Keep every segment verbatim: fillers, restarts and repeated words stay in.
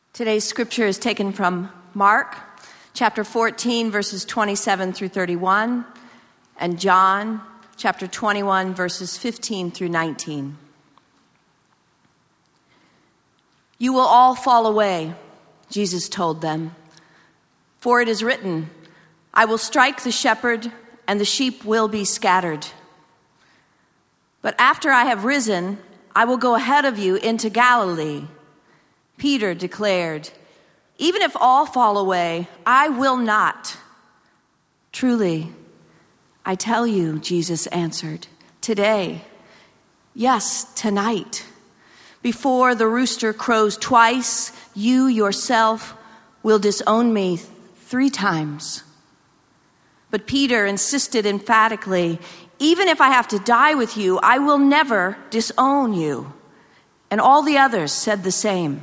Today's scripture is taken from Mark, chapter fourteen, verses twenty-seven through thirty-one, and John, chapter twenty-one, verses fifteen through nineteen. "You will all fall away," Jesus told them, "for it is written, 'I will strike the shepherd, and the sheep will be scattered.' But after I have risen, I will go ahead of you into Galilee." Peter declared, "Even if all fall away, I will not." "Truly, I tell you," Jesus answered, "today, yes, tonight, before the rooster crows twice, you yourself will disown me three times." But Peter insisted emphatically, "Even if I have to die with you, I will never disown you." And all the others said the same.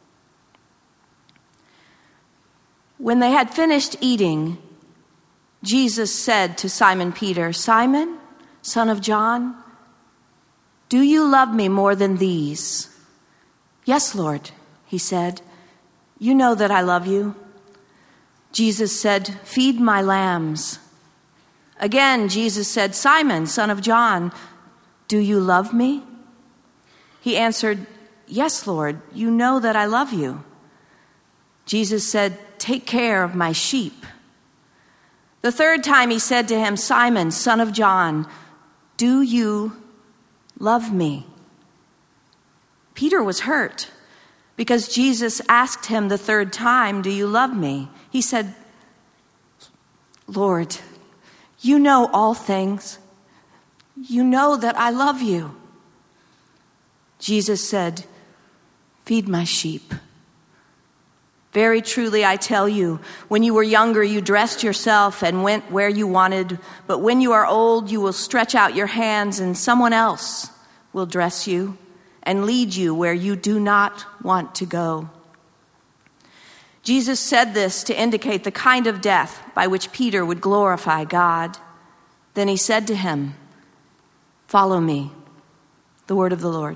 When they had finished eating, Jesus said to Simon Peter, "Simon, son of John, do you love me more than these?" "Yes, Lord," he said. "You know that I love you." Jesus said, "Feed my lambs." Again, Jesus said, "Simon, son of John, do you love me?" He answered, "Yes, Lord, you know that I love you." Jesus said, "Take care of my sheep." The third time he said to him, "Simon, son of John, do you love me?" Peter was hurt because Jesus asked him the third time, "Do you love me?" He said, "Lord, you know all things. You know that I love you." Jesus said, "Feed my sheep. Very truly, I tell you, when you were younger, you dressed yourself and went where you wanted. But when you are old, you will stretch out your hands and someone else will dress you and lead you where you do not want to go." Jesus said this to indicate the kind of death by which Peter would glorify God. Then he said to him, "Follow me." The word of the Lord.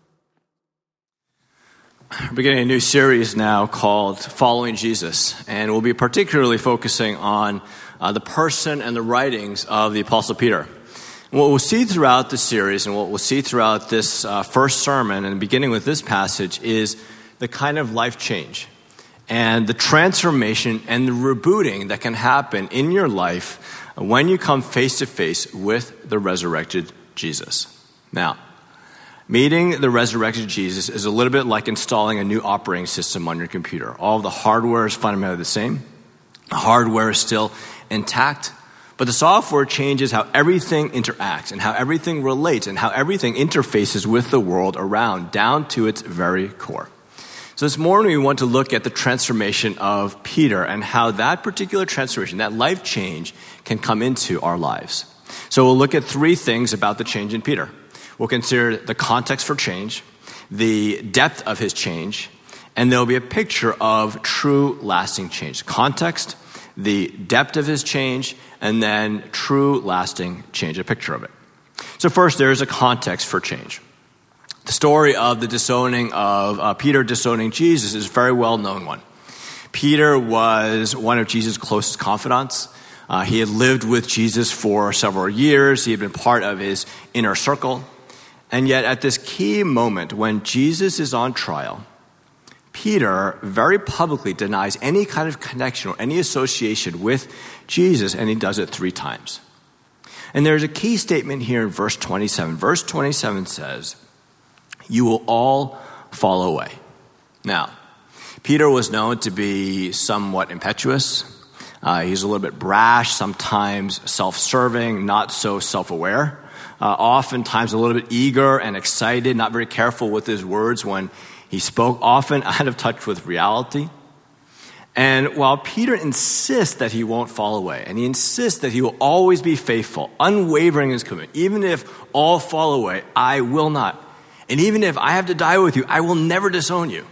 We're beginning a new series now called Following Jesus, and we'll be particularly focusing on uh, the person and the writings of the Apostle Peter. And what we'll see throughout the series and what we'll see throughout this uh, first sermon, and beginning with this passage, is the kind of life change and the transformation and the rebooting that can happen in your life when you come face to face with the resurrected Jesus. Now, meeting the resurrected Jesus is a little bit like installing a new operating system on your computer. All of the hardware is fundamentally the same. The hardware is still intact, but the software changes how everything interacts and how everything relates and how everything interfaces with the world around, down to its very core. So this morning we want to look at the transformation of Peter and how that particular transformation, that life change, can come into our lives. So we'll look at three things about the change in Peter. We'll consider the context for change, the depth of his change, and there'll be a picture of true lasting change. Context, the depth of his change, and then true lasting change, a picture of it. So first, there is a context for change. The story of the disowning of uh, Peter disowning Jesus is a very well-known one. Peter was one of Jesus' closest confidants. Uh, he had lived with Jesus for several years. He had been part of his inner circle. And yet at this key moment when Jesus is on trial, Peter very publicly denies any kind of connection or any association with Jesus, and he does it three times. And there's a key statement here in verse twenty-seven. Verse twenty-seven says, "You will all fall away." Now, Peter was known to be somewhat impetuous. Uh, he's a little bit brash, sometimes self-serving, not so self-aware. Uh, oftentimes a little bit eager and excited, not very careful with his words when he spoke, often out of touch with reality. And while Peter insists that he won't fall away, and he insists that he will always be faithful, unwavering in his commitment, even if all fall away, I will not. And even if I have to die with you, I will never disown you.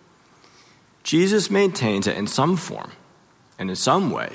Jesus maintains that in some form and in some way,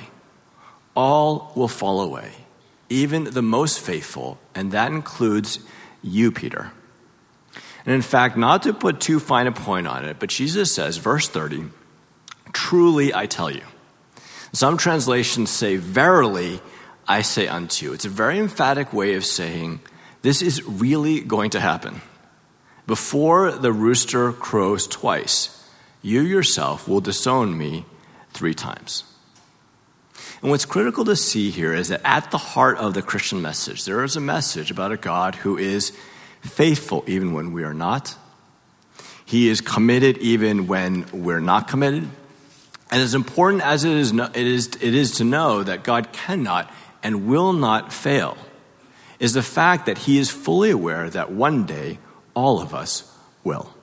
all will fall away. Even the most faithful, and that includes you, Peter. And in fact, not to put too fine a point on it, but Jesus says, verse thirty, truly I tell you. Some translations say, verily I say unto you. It's a very emphatic way of saying this is really going to happen. Before the rooster crows twice, you yourself will disown me three times. And what's critical to see here is that at the heart of the Christian message, there is a message about a God who is faithful even when we are not. He is committed even when we're not committed. And as important as it is, it is, it is to know that God cannot and will not fail, is the fact that he is fully aware that one day all of us will.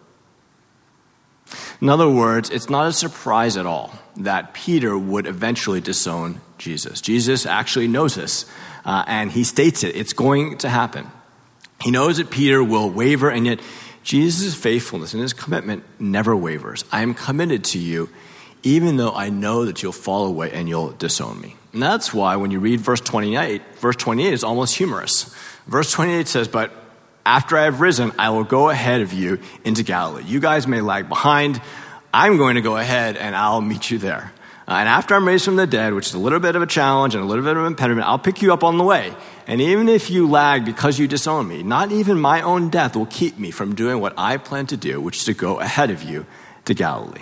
In other words, it's not a surprise at all that Peter would eventually disown Jesus. Jesus actually knows this, uh, and he states it. It's going to happen. He knows that Peter will waver, and yet Jesus' faithfulness and his commitment never wavers. I am committed to you, even though I know that you'll fall away and you'll disown me. And that's why when you read verse twenty-eight, verse twenty-eight is almost humorous. Verse twenty-eight says, but after I have risen, I will go ahead of you into Galilee. You guys may lag behind. I'm going to go ahead and I'll meet you there. Uh, and after I'm raised from the dead, which is a little bit of a challenge and a little bit of an impediment, I'll pick you up on the way. And even if you lag because you disown me, not even my own death will keep me from doing what I plan to do, which is to go ahead of you to Galilee.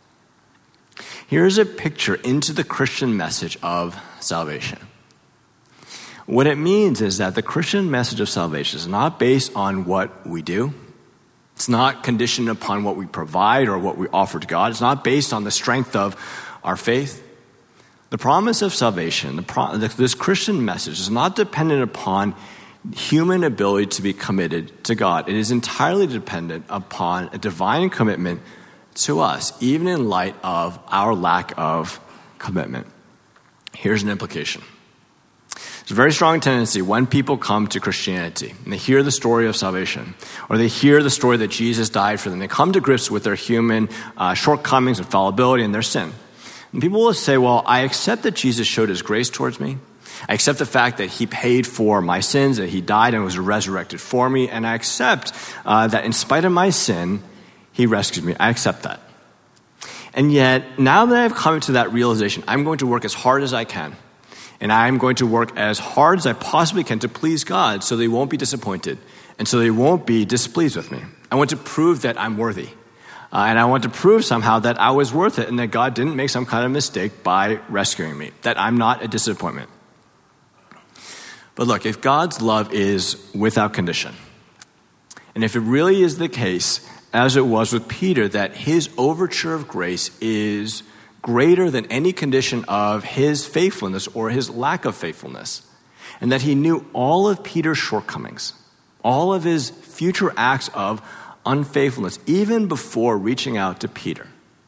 Here's a picture into the Christian message of salvation. What it means is that the Christian message of salvation is not based on what we do. It's not conditioned upon what we provide or what we offer to God. It's not based on the strength of our faith. The promise of salvation, the pro- this Christian message is not dependent upon human ability to be committed to God. It is entirely dependent upon a divine commitment to us, even in light of our lack of commitment. Here's an implication. There's a very strong tendency when people come to Christianity and they hear the story of salvation, or they hear the story that Jesus died for them, they come to grips with their human uh, shortcomings and fallibility and their sin. And people will say, well, I accept that Jesus showed his grace towards me. I accept the fact that he paid for my sins, that he died and was resurrected for me. And I accept uh, that in spite of my sin, he rescued me. I accept that. And yet, now that I've come to that realization, I'm going to work as hard as I can. And I'm going to work as hard as I possibly can to please God so they won't be disappointed and so they won't be displeased with me. I want to prove that I'm worthy. Uh, and I want to prove somehow that I was worth it and that God didn't make some kind of mistake by rescuing me, that I'm not a disappointment. But look, if God's love is without condition, and if it really is the case, as it was with Peter, that his overture of grace is greater than any condition of his faithfulness or his lack of faithfulness, and that he knew all of Peter's shortcomings, all of his future acts of unfaithfulness, even before reaching out to Peter,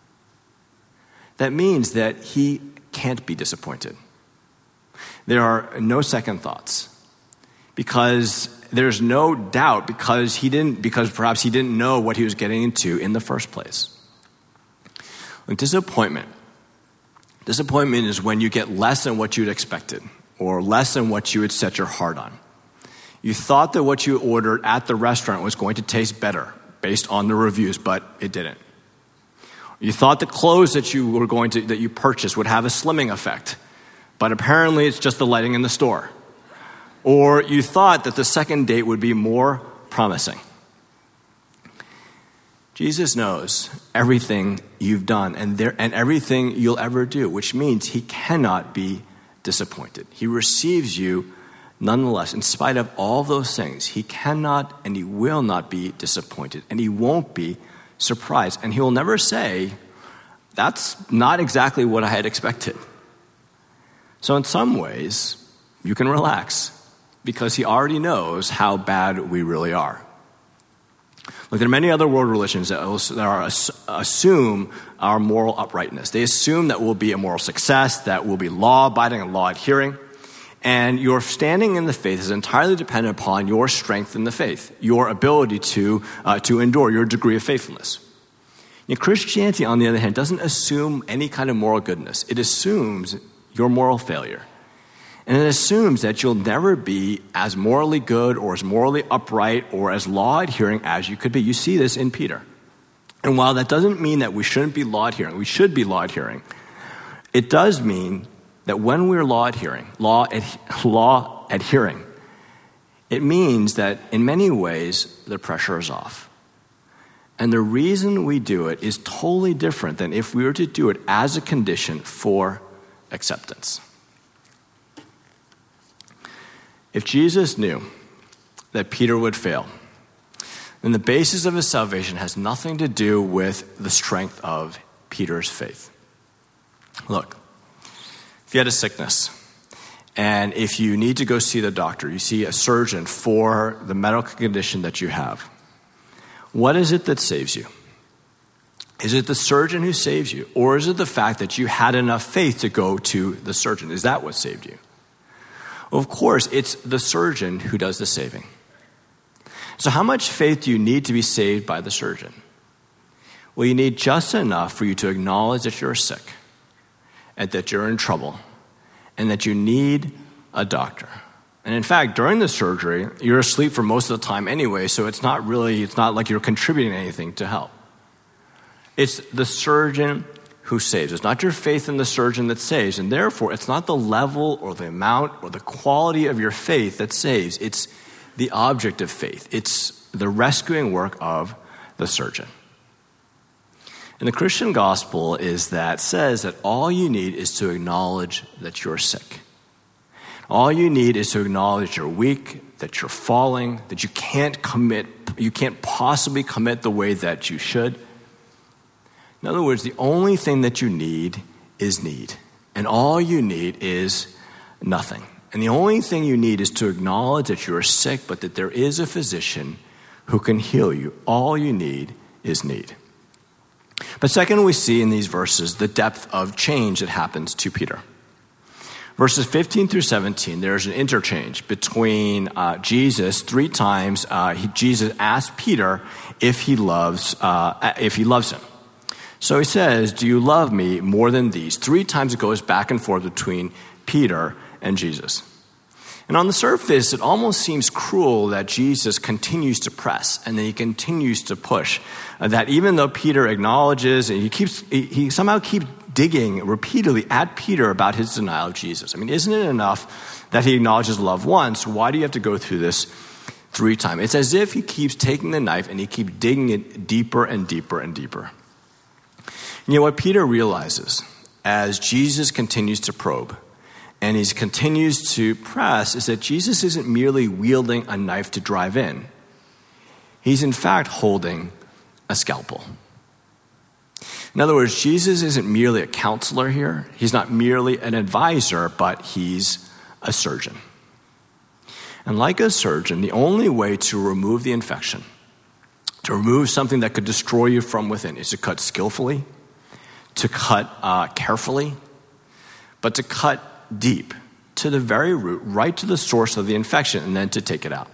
that means that he can't be disappointed. There are no second thoughts, because there's no doubt, because he didn't, because perhaps he didn't know what he was getting into in the first place. Like disappointment. Disappointment is when you get less than what you'd expected, or less than what you had set your heart on. You thought that what you ordered at the restaurant was going to taste better based on the reviews, but it didn't. You thought the clothes that you were going to that you purchased would have a slimming effect, but apparently it's just the lighting in the store. Or you thought that the second date would be more promising. Jesus knows everything you've done and there and everything you'll ever do, which means he cannot be disappointed. He receives you nonetheless, in spite of all those things. He cannot and he will not be disappointed, and he won't be surprised. And he will never say, that's not exactly what I had expected. So in some ways, you can relax, because he already knows how bad we really are. Look, there are many other world religions that are, assume our moral uprightness. They assume that we'll be a moral success, that we'll be law-abiding and law-adhering. And your standing in the faith is entirely dependent upon your strength in the faith, your ability to, uh, to endure, your degree of faithfulness. Now, Christianity, on the other hand, doesn't assume any kind of moral goodness. It assumes your moral failure. And it assumes that you'll never be as morally good or as morally upright or as law-adhering as you could be. You see this in Peter. And while that doesn't mean that we shouldn't be law-adhering, we should be law-adhering, it does mean that when we're law-adhering, law, law-adhering, it means that in many ways the pressure is off. And the reason we do it is totally different than if we were to do it as a condition for acceptance. If Jesus knew that Peter would fail, then the basis of his salvation has nothing to do with the strength of Peter's faith. Look, if you had a sickness, and if you need to go see the doctor, you see a surgeon for the medical condition that you have, what is it that saves you? Is it the surgeon who saves you? Or is it the fact that you had enough faith to go to the surgeon? Is that what saved you? Well, of course, it's the surgeon who does the saving. So how much faith do you need to be saved by the surgeon? Well, you need just enough for you to acknowledge that you're sick and that you're in trouble and that you need a doctor. And in fact, during the surgery, you're asleep for most of the time anyway, so it's not really, it's not like you're contributing anything to help. It's the surgeon who saves. It's not your faith in the surgeon that saves, and therefore it's not the level or the amount or the quality of your faith that saves. It's the object of faith. It's the rescuing work of the surgeon. And the Christian gospel is that says that all you need is to acknowledge that you're sick. All you need is to acknowledge you're weak, that you're falling, that you can't commit, you can't possibly commit the way that you should. In other words, the only thing that you need is need. And all you need is nothing. And the only thing you need is to acknowledge that you are sick, but that there is a physician who can heal you. All you need is need. But second, we see in these verses the depth of change that happens to Peter. Verses fifteen through seventeen, there's an interchange between uh, Jesus. Three times uh, he, Jesus asked Peter if he loves uh, if he loves him. So he says, "Do you love me more than these?" Three times it goes back and forth between Peter and Jesus. And on the surface, it almost seems cruel that Jesus continues to press and that he continues to push. Uh, that even though Peter acknowledges, and he keeps, he, he somehow keeps digging repeatedly at Peter about his denial of Jesus. I mean, isn't it enough that he acknowledges love once? Why do you have to go through this three times? It's as if he keeps taking the knife and he keeps digging it deeper and deeper and deeper. And yet what Peter realizes as Jesus continues to probe and he continues to press is that Jesus isn't merely wielding a knife to drive in. He's in fact holding a scalpel. In other words, Jesus isn't merely a counselor here. He's not merely an advisor, but he's a surgeon. And like a surgeon, the only way to remove the infection, to remove something that could destroy you from within, is to cut skillfully, to cut uh, carefully, but to cut deep to the very root, right to the source of the infection, and then to take it out.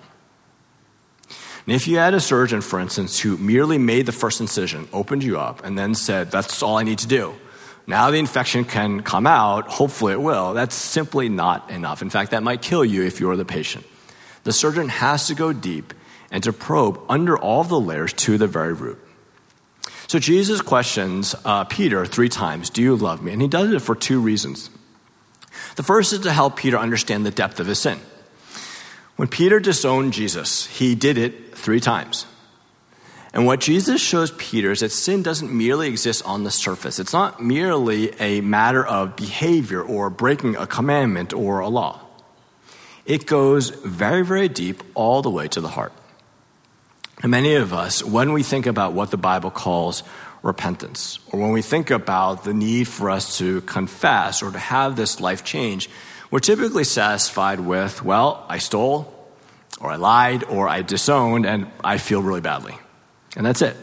And if you had a surgeon, for instance, who merely made the first incision, opened you up, and then said, "That's all I need to do. Now the infection can come out, hopefully it will," that's simply not enough. In fact, that might kill you if you're the patient. The surgeon has to go deep and to probe under all the layers to the very root. So Jesus questions uh, Peter three times, "Do you love me?" And he does it for two reasons. The first is to help Peter understand the depth of his sin. When Peter disowned Jesus, he did it three times. And what Jesus shows Peter is that sin doesn't merely exist on the surface. It's not merely a matter of behavior or breaking a commandment or a law. It goes very, very deep all the way to the heart. And many of us, when we think about what the Bible calls repentance, or when we think about the need for us to confess or to have this life change, we're typically satisfied with, well, I stole, or I lied, or I disowned, and I feel really badly. And that's it.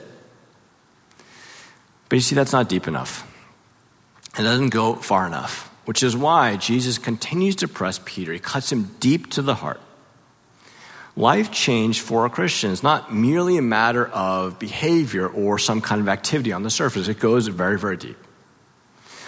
But you see, that's not deep enough. It doesn't go far enough, which is why Jesus continues to press Peter. He cuts him deep to the heart. Life change for a Christian is not merely a matter of behavior or some kind of activity on the surface. It goes very, very deep.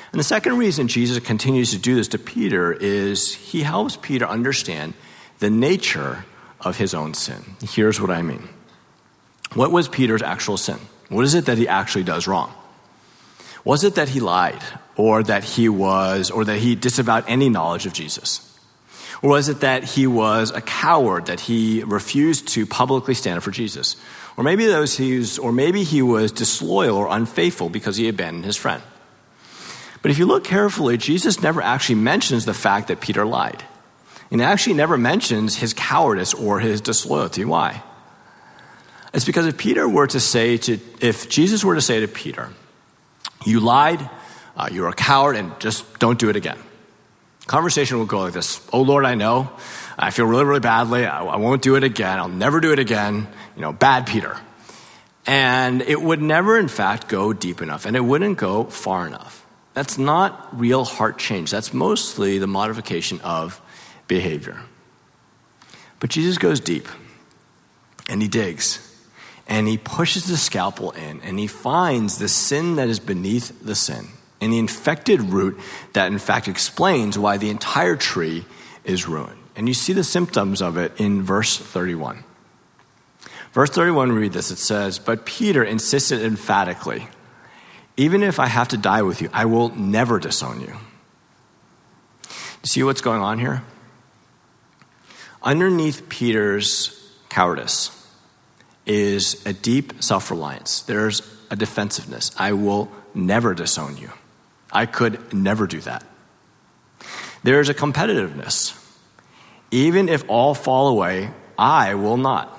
And the second reason Jesus continues to do this to Peter is he helps Peter understand the nature of his own sin. Here's what I mean. What was Peter's actual sin? What is it that he actually does wrong? Was it that he lied, or that he was, or that he disavowed any knowledge of Jesus? Or was it that he was a coward, that he refused to publicly stand up for Jesus? Or maybe those he was, or maybe he was disloyal or unfaithful because he abandoned his friend. But if you look carefully, Jesus never actually mentions the fact that Peter lied. And he actually never mentions his cowardice or his disloyalty. Why? It's because if Peter were to say to, if Jesus were to say to Peter, you lied, uh, you're a coward, and just don't do it again. Conversation will go like this. Oh, Lord, I know. I feel really, really badly. I, I won't do it again. I'll never do it again. You know, bad Peter. And it would never, in fact, go deep enough. And it wouldn't go far enough. That's not real heart change. That's mostly the modification of behavior. But Jesus goes deep. And he digs. And he pushes the scalpel in. And he finds the sin that is beneath the sin. And the infected root that in fact explains why the entire tree is ruined. And you see the symptoms of it in verse thirty-one. Verse thirty-one, we read this. It says, but Peter insisted emphatically, even if I have to die with you, I will never disown you. You see what's going on here? Underneath Peter's cowardice is a deep self-reliance. There's a defensiveness. I will never disown you. I could never do that. There's a competitiveness. Even if all fall away, I will not.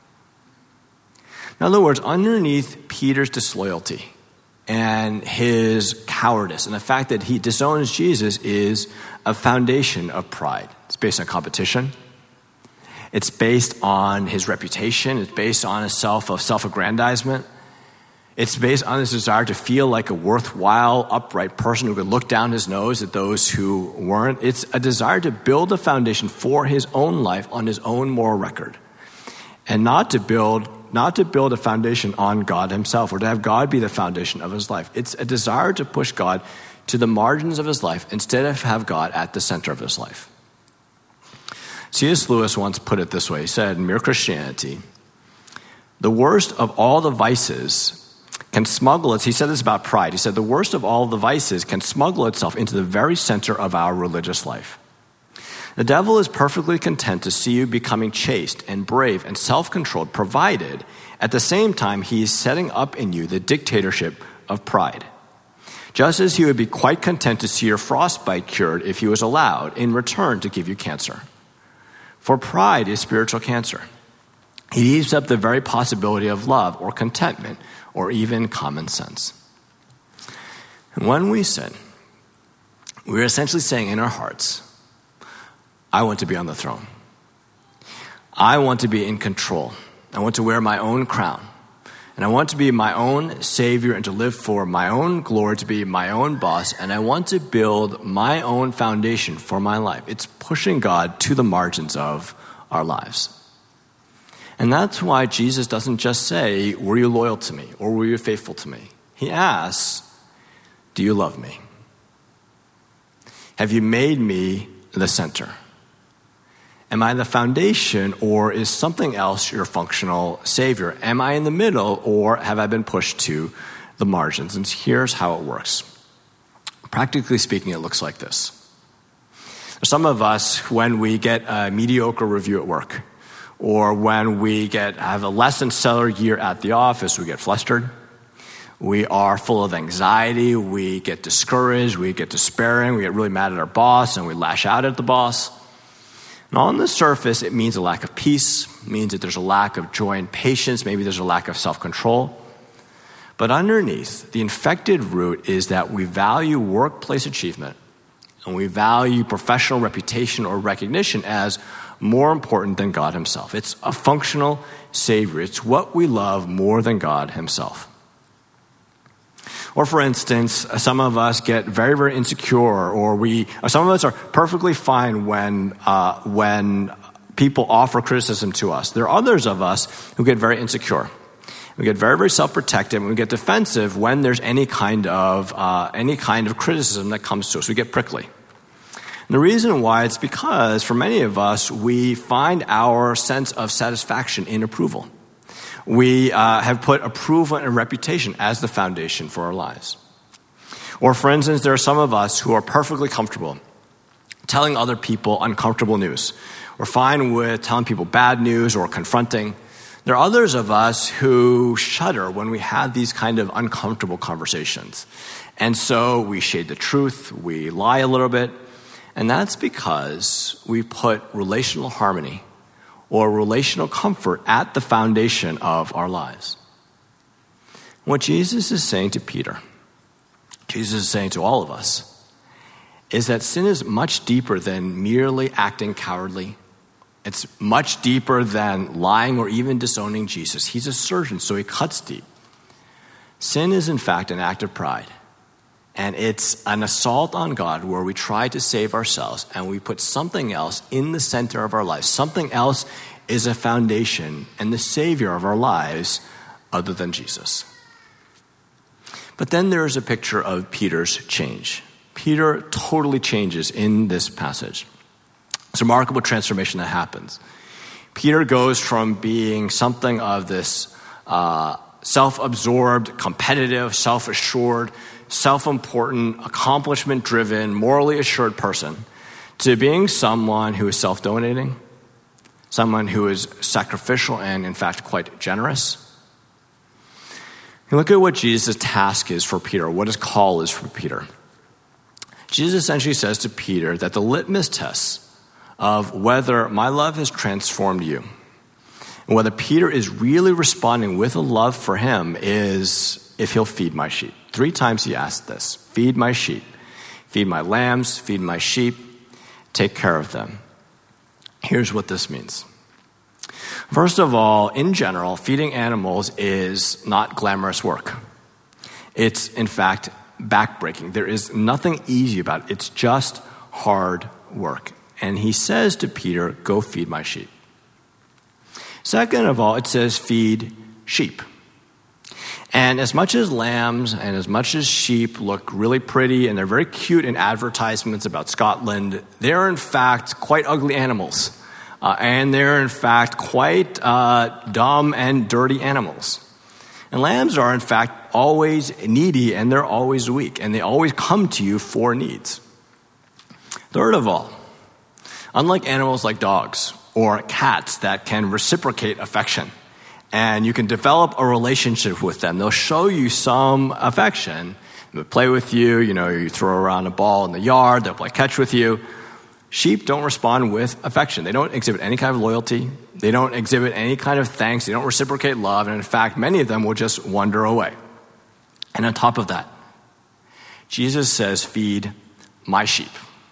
In other words, underneath Peter's disloyalty and his cowardice and the fact that he disowns Jesus is a foundation of pride. It's based on competition. It's based on his reputation. It's based on a self of self-aggrandizement. It's based on his desire to feel like a worthwhile, upright person who could look down his nose at those who weren't. It's a desire to build a foundation for his own life on his own moral record, and not to build not to build a foundation on God himself or to have God be the foundation of his life. It's a desire to push God to the margins of his life instead of have God at the center of his life. C S Lewis once put it this way. He said, mere Christianity, the worst of all the vices can smuggle it. He said this about pride. He said, the worst of all the vices can smuggle itself into the very center of our religious life. The devil is perfectly content to see you becoming chaste and brave and self-controlled, provided at the same time he is setting up in you the dictatorship of pride. Just as he would be quite content to see your frostbite cured if he was allowed in return to give you cancer. For pride is spiritual cancer. It eats up the very possibility of love or contentment or even common sense. And when we sin, we're essentially saying in our hearts, I want to be on the throne. I want to be in control. I want to wear my own crown. And I want to be my own savior and to live for my own glory, to be my own boss. And I want to build my own foundation for my life. It's pushing God to the margins of our lives. And that's why Jesus doesn't just say, were you loyal to me or were you faithful to me? He asks, do you love me? Have you made me the center? Am I the foundation, or is something else your functional savior? Am I in the middle, or have I been pushed to the margins? And here's how it works. Practically speaking, it looks like this. Some of us, when we get a mediocre review at work, or when we get have a less than stellar year at the office, we get flustered. We are full of anxiety. We get discouraged. We get despairing. We get really mad at our boss, and we lash out at the boss. And on the surface, it means a lack of peace, means that there's a lack of joy and patience, maybe there's a lack of self-control. But underneath, the infected root is that we value workplace achievement and we value professional reputation or recognition as more important than God himself. It's a functional savior. It's what we love more than God himself. Or for instance, some of us get very, very insecure, or we, or some of us are perfectly fine when uh, when people offer criticism to us. There are others of us who get very insecure. We get very, very self-protective, and we get defensive when there's any kind of uh, any kind of criticism that comes to us. We get prickly. And the reason why, it's because for many of us, we find our sense of satisfaction in approval. We uh, have put approval and reputation as the foundation for our lives. Or for instance, there are some of us who are perfectly comfortable telling other people uncomfortable news. We're fine with telling people bad news or confronting. There are others of us who shudder when we have these kind of uncomfortable conversations. And so we shade the truth, we lie a little bit, and that's because we put relational harmony or relational comfort at the foundation of our lives. What Jesus is saying to Peter, Jesus is saying to all of us, is that sin is much deeper than merely acting cowardly. It's much deeper than lying or even disowning Jesus. He's a surgeon, so he cuts deep. Sin is, in fact, an act of pride. And it's an assault on God where we try to save ourselves and we put something else in the center of our lives. Something else is a foundation and the savior of our lives other than Jesus. But then there is a picture of Peter's change. Peter totally changes in this passage. It's a remarkable transformation that happens. Peter goes from being something of this uh, self-absorbed, competitive, self-assured, self-important, accomplishment-driven, morally assured person to being someone who is self-donating, someone who is sacrificial and, in fact, quite generous. You look at what Jesus' task is for Peter, what his call is for Peter. Jesus essentially says to Peter that the litmus test of whether my love has transformed you and whether Peter is really responding with a love for him is if he'll feed my sheep. Three times he asked this, feed my sheep, feed my lambs, feed my sheep, take care of them. Here's what this means. First of all, in general, feeding animals is not glamorous work. It's, in fact, backbreaking. There is nothing easy about it. It's just hard work. And he says to Peter, go feed my sheep. Second of all, it says feed sheep. And as much as lambs and as much as sheep look really pretty and they're very cute in advertisements about Scotland, they're in fact quite ugly animals. Uh, and they're in fact quite uh, dumb and dirty animals. And lambs are in fact always needy and they're always weak and they always come to you for needs. Third of all, unlike animals like dogs or cats that can reciprocate affection and you can develop a relationship with them, they'll show you some affection. They'll play with you, you know, you throw around a ball in the yard, they'll play catch with you. Sheep don't respond with affection. They don't exhibit any kind of loyalty. They don't exhibit any kind of thanks. They don't reciprocate love. And in fact, many of them will just wander away. And on top of that, Jesus says, feed my sheep.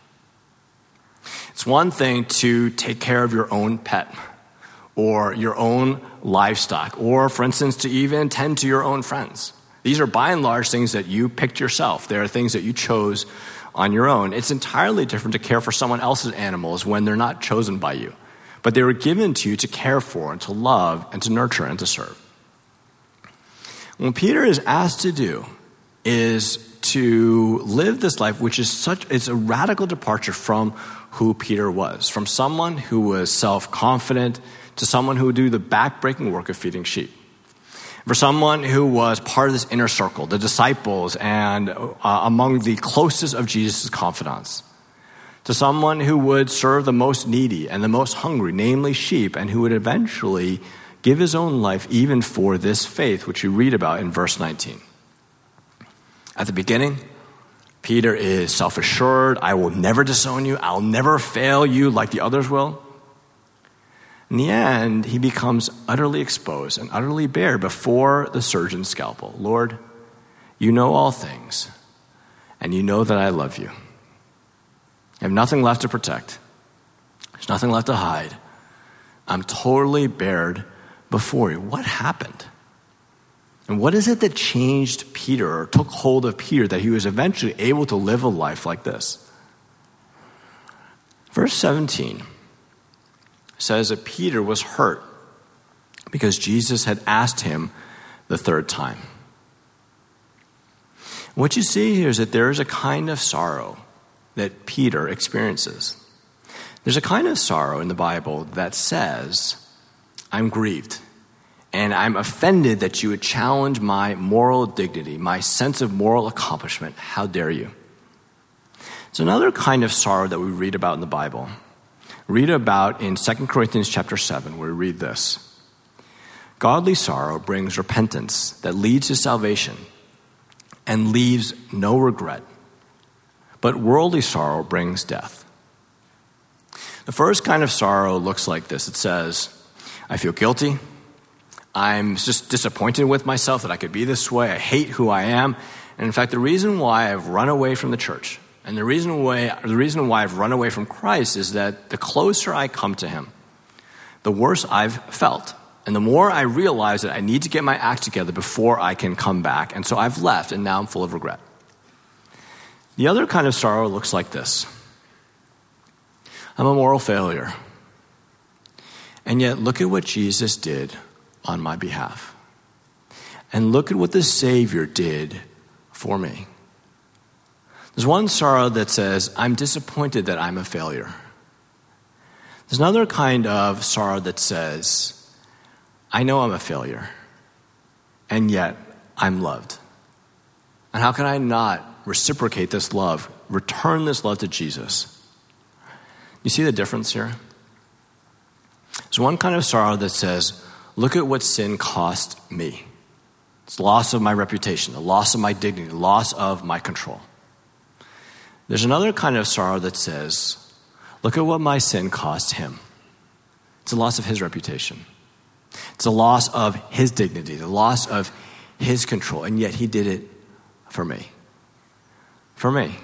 It's one thing to take care of your own pet or your own livestock, or for instance, to even tend to your own friends. These are by and large things that you picked yourself. They are things that you chose on your own. It's entirely different to care for someone else's animals when they're not chosen by you, but they were given to you to care for and to love and to nurture and to serve. What Peter is asked to do is to live this life, which is such, it's a radical departure from who Peter was, from someone who was self-confident to someone who would do the back-breaking work of feeding sheep. For someone who was part of this inner circle, the disciples, and uh, among the closest of Jesus' confidants, to someone who would serve the most needy and the most hungry, namely sheep, and who would eventually give his own life even for this faith, which you read about in verse nineteen. At the beginning, Peter is self-assured, I will never disown you, I'll never fail you like the others will. In the end, he becomes utterly exposed and utterly bare before the surgeon's scalpel. Lord, you know all things, and you know that I love you. I have nothing left to protect. There's nothing left to hide. I'm totally bared before you. What happened? And what is it that changed Peter or took hold of Peter that he was eventually able to live a life like this? Verse seventeen says that Peter was hurt because Jesus had asked him the third time. What you see here is that there is a kind of sorrow that Peter experiences. There's a kind of sorrow in the Bible that says, I'm grieved, and I'm offended that you would challenge my moral dignity, my sense of moral accomplishment. How dare you? It's another kind of sorrow that we read about in the Bible. Read about in Second Corinthians chapter seven, where we read this. Godly sorrow brings repentance that leads to salvation and leaves no regret. But worldly sorrow brings death. The first kind of sorrow looks like this. It says, I feel guilty. I'm just disappointed with myself that I could be this way. I hate who I am. And in fact, the reason why I've run away from the church and the reason why, the reason why I've run away from Christ is that the closer I come to him, the worse I've felt. And the more I realize that I need to get my act together before I can come back. And so I've left, and now I'm full of regret. The other kind of sorrow looks like this. I'm a moral failure. And yet, look at what Jesus did on my behalf. And look at what the Savior did for me. There's one sorrow that says, I'm disappointed that I'm a failure. There's another kind of sorrow that says, I know I'm a failure, and yet I'm loved. And how can I not reciprocate this love, return this love to Jesus? You see the difference here? There's one kind of sorrow that says, look at what sin cost me. It's the loss of my reputation, the loss of my dignity, the loss of my control. There's another kind of sorrow that says, look at what my sin cost him. It's the loss of his reputation. It's the loss of his dignity, the loss of his control, and yet he did it for me. For me.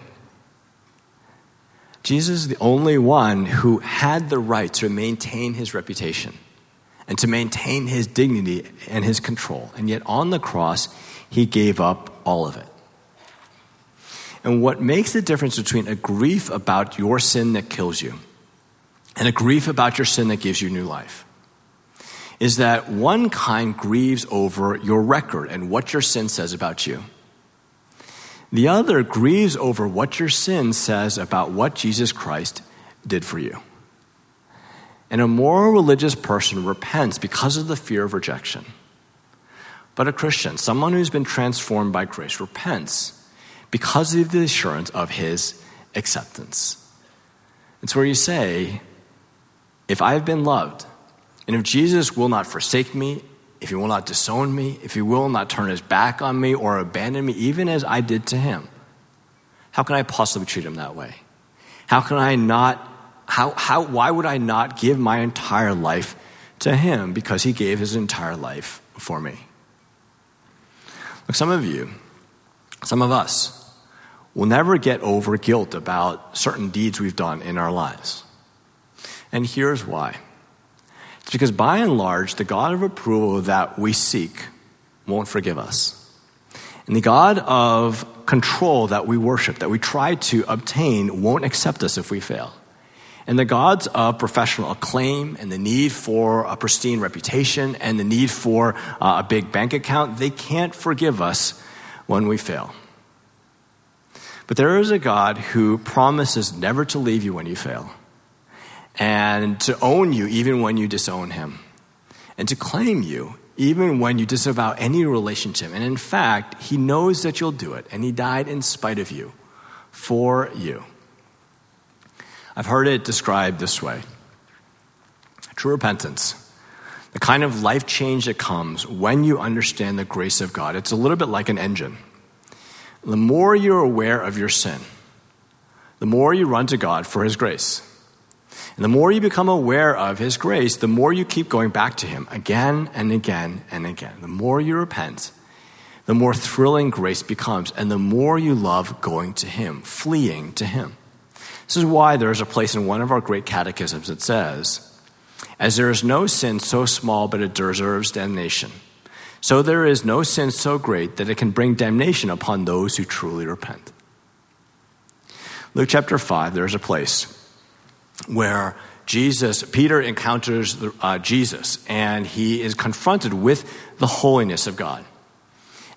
Jesus is the only one who had the right to maintain his reputation and to maintain his dignity and his control. And yet on the cross, he gave up all of it. And what makes the difference between a grief about your sin that kills you and a grief about your sin that gives you new life is that one kind grieves over your record and what your sin says about you. The other grieves over what your sin says about what Jesus Christ did for you. And a more religious person repents because of the fear of rejection. But a Christian, someone who's been transformed by grace, repents because of the assurance of his acceptance. It's where you say, if I have been loved, and if Jesus will not forsake me, if he will not disown me, if he will not turn his back on me or abandon me, even as I did to him, how can I possibly treat him that way? How can I not, how, how, why would I not give my entire life to him because he gave his entire life for me? Look, some of you, some of us, will never get over guilt about certain deeds we've done in our lives. And here's why. It's because by and large, the God of approval that we seek won't forgive us. And the God of control that we worship, that we try to obtain, won't accept us if we fail. And the gods of professional acclaim and the need for a pristine reputation and the need for uh, a big bank account, they can't forgive us when we fail. But there is a God who promises never to leave you when you fail, and to own you even when you disown him, and to claim you even when you disavow any relationship. And in fact, he knows that you'll do it, and he died in spite of you, for you. I've heard it described this way. True repentance, the kind of life change that comes when you understand the grace of God, it's a little bit like an engine. The more you're aware of your sin, the more you run to God for his grace. And the more you become aware of his grace, the more you keep going back to him again and again and again. The more you repent, the more thrilling grace becomes, and the more you love going to him, fleeing to him. This is why there is a place in one of our great catechisms that says, as there is no sin so small but it deserves damnation, so there is no sin so great that it can bring damnation upon those who truly repent. Luke chapter five, there's a place where Jesus, Peter encounters uh, Jesus, and he is confronted with the holiness of God.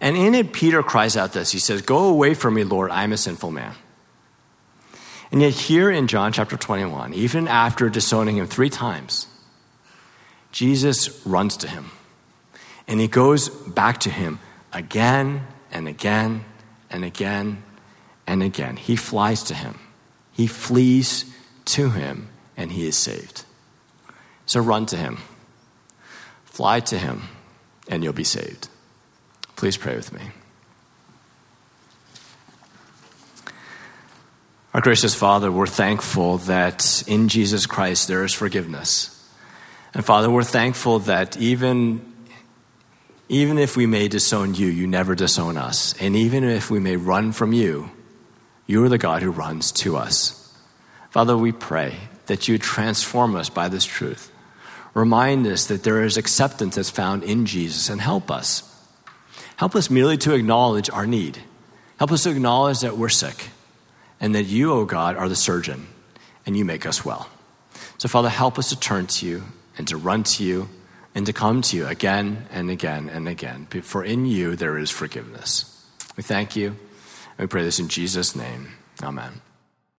And in it, Peter cries out this. He says, "Go away from me, Lord, I'm a sinful man." And yet here in John chapter twenty-one, even after disowning him three times, Jesus runs to him. And he goes back to him again and again and again and again. He flies to him. He flees to him, and he is saved. So run to him. Fly to him, and you'll be saved. Please pray with me. Our gracious Father, we're thankful that in Jesus Christ there is forgiveness. And Father, we're thankful that even, even if we may disown you, you never disown us. And even if we may run from you, you are the God who runs to us. Father, we pray that you would transform us by this truth. Remind us that there is acceptance that's found in Jesus, and help us. Help us merely to acknowledge our need. Help us to acknowledge that we're sick and that you, O God, are the surgeon and you make us well. So, Father, help us to turn to you and to run to you and to come to you again and again and again. For in you there is forgiveness. We thank you and we pray this in Jesus' name. Amen.